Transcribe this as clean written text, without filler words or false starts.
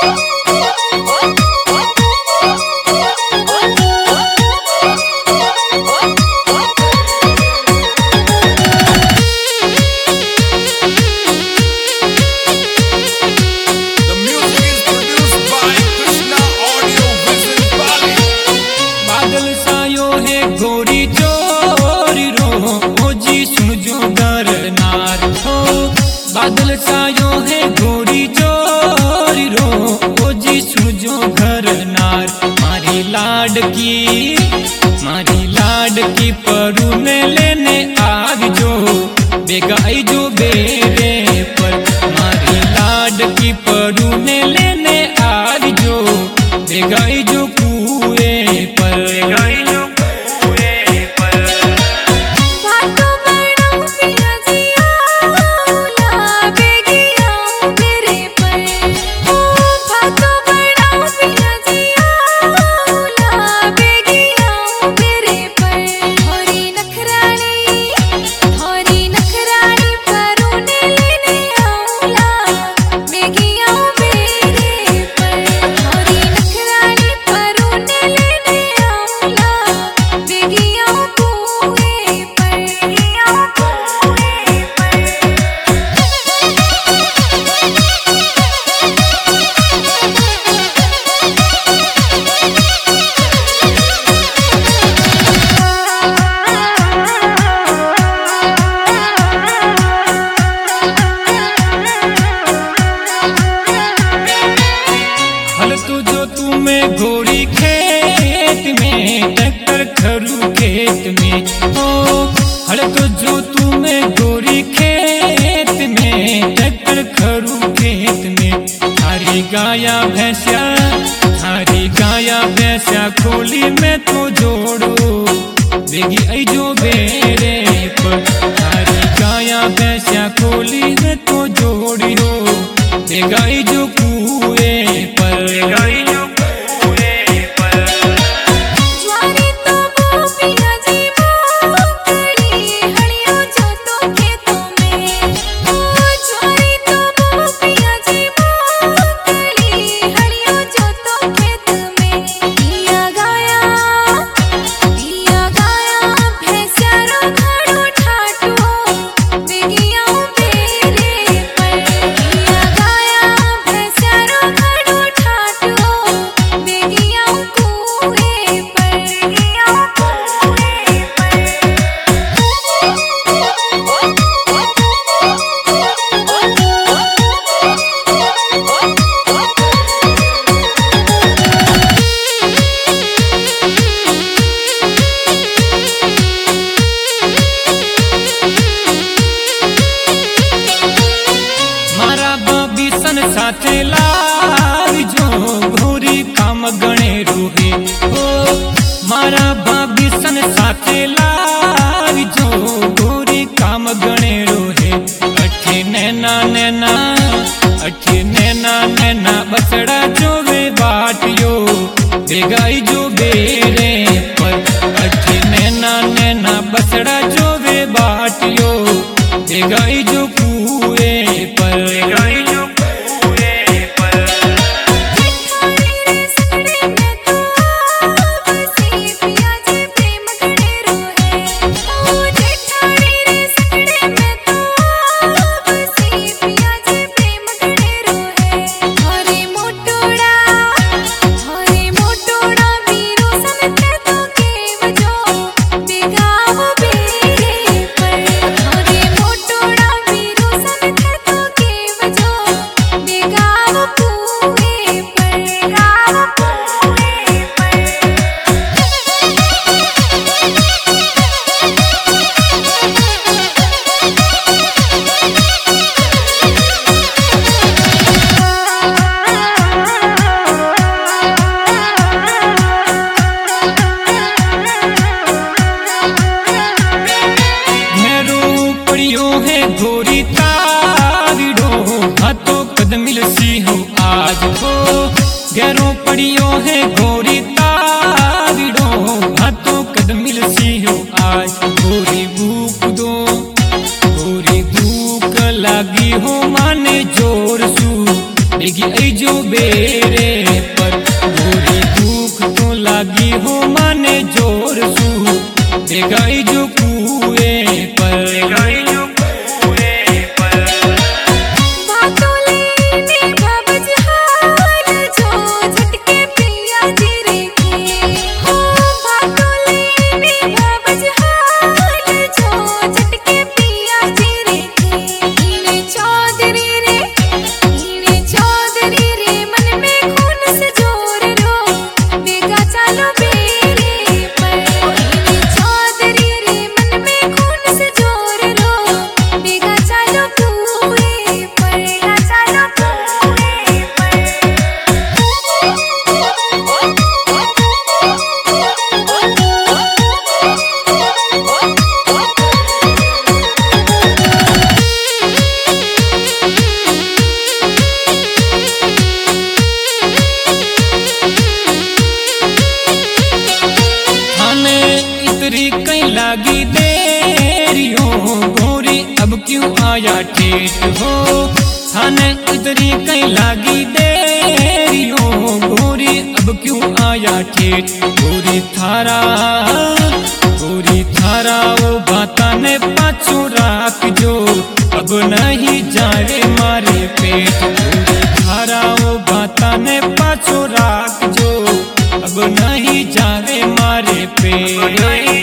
बादल छायो है गोरी जोरी रो ओ जी सुजो घर नार मारी लाडकी परुने लेने आग जो बेगाई जो बेरे पर मारी लाडकी परुने लेने आग जो बेगाई जो कुएं पर गोरी खेत में ट्रैक्टर खरू खेत में हो हड़ तो जो तुम्हें गोरी खेत में ट्रैक्टर खरू खेत में थारी गाया भैंसा खोली में तो जोड़ो बेगी आई जो बेरे पर थारी गाया भैंसा खोली में तो जोड़ियो बेगाई जो कुएं पर साथे लाग जो घोरी काम गणे रूहे हो मारा भाभी सन साथे लाग जो घोरी काम गणे रोहे अठी नैना बसड़ा जो वे बाटियो बेगाई जो बेरे पर अठी नैना बसड़ा जो वे बाटियो बेगाई जो कुएं पर गोरी तारिडो हाथों कद मिलसी हो आज हो गैरों पड़ियो है गोरी तारिडो हाथों कद मिलसी हो आज गोरी भूख लागी हो माने जोर सू बेगी आई जो बेरे पर गोरी दुख तो लागी हो माने जोर सू बेगाई जो कुए पर कहीं लागी देरियो गोरी अब क्यों आया ठेठ हो थाने इतरी कहीं लागी देरियो गोरी अब क्यों आया ठेठ गोरी थारा वो बाता ने पाछो राख जो अब नहीं जावे मारे पेट गोरी थारा वो बाता ने पाछो राख जो अब नहीं जावे मारे पेट।